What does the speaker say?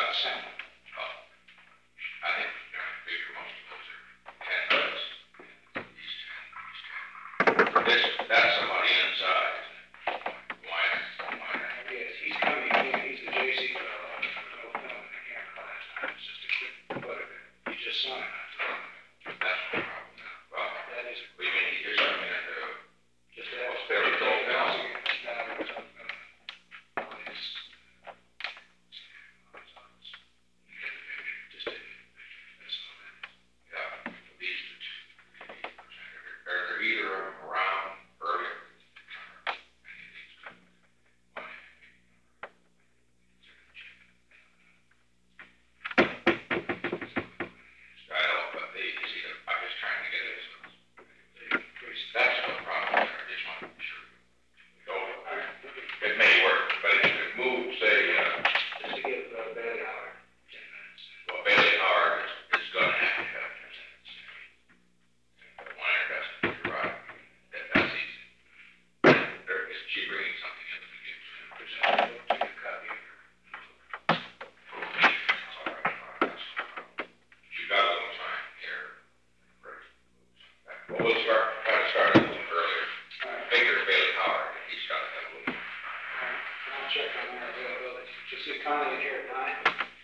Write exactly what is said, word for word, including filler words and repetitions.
about the same. Oh, I think you know, figure most of those are ten minutes. These ten, these ten. This, that's somebody inside. Why? Why? Yes, he's coming in. He's the J C fellow. No film in the camera last time. It's just a quick photograph. He just saw him. That's no problem now. Well, That is we mean he just coming in to just that. Well, very cool. We'll start, try to start a little earlier. Figure Bailey Howard, he's got to have a little. I'll check on their availability. Just see Connie in here at nine.